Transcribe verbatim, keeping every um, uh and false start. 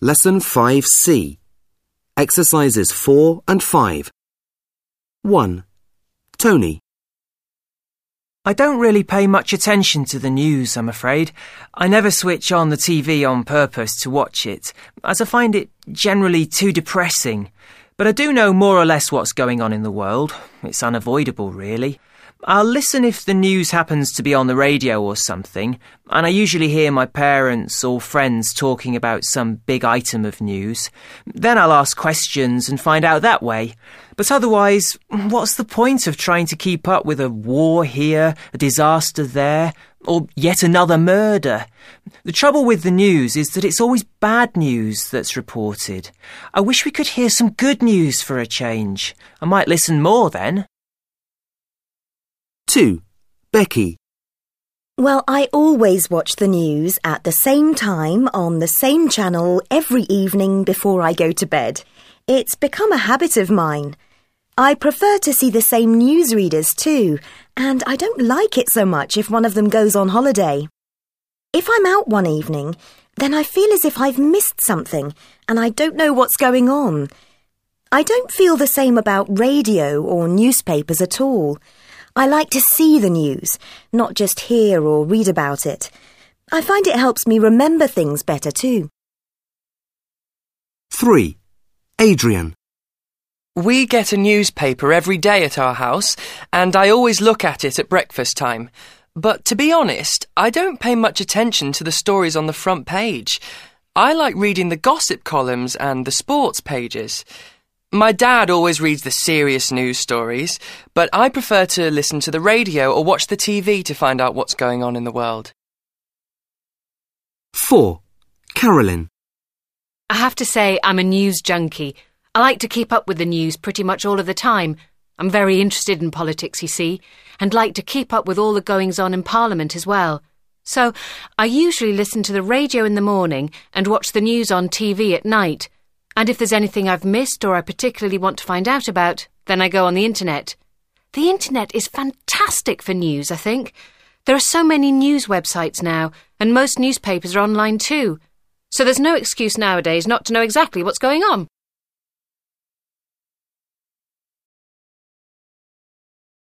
Lesson five C. Exercises four and five. one. Tony. I don't really pay much attention to the news, I'm afraid. I never switch on the T V on purpose to watch it, as I find it generally too depressing. But I do know more or less what's going on in the world. It's unavoidable, really. I'll listen if the news happens to be on the radio or something, and I usually hear my parents or friends talking about some big item of news. Then I'll ask questions and find out that way. But otherwise, what's the point of trying to keep up with a war here, a disaster there, or yet another murder? The trouble with the news is that it's always bad news that's reported. I wish we could hear some good news for a change. I might listen more then. two. Becky. Well, I always watch the news at the same time on the same channel every evening before I go to bed. It's become a habit of mine. I prefer to see the same newsreaders too, and I don't like it so much if one of them goes on holiday. If I'm out one evening, then I feel as if I've missed something and I don't know what's going on. I don't feel the same about radio or newspapers at all. I like to see the news, not just hear or read about it. I find it helps me remember things better too. three. Adrian. We get a newspaper every day at our house, and I always look at it at breakfast time. But to be honest, I don't pay much attention to the stories on the front page. I like reading the gossip columns and the sports pages. My dad always reads the serious news stories, but I prefer to listen to the radio or watch the T V to find out what's going on in the world. four. Carolyn. I have to say I'm a news junkie. I like to keep up with the news pretty much all of the time. I'm very interested in politics, you see, and like to keep up with all the goings-on in Parliament as well. So I usually listen to the radio in the morning and watch the news on T V at night. And if there's anything I've missed or I particularly want to find out about, then I go on the internet. The internet is fantastic for news, I think. There are so many news websites now, and most newspapers are online too. So there's no excuse nowadays not to know exactly what's going on.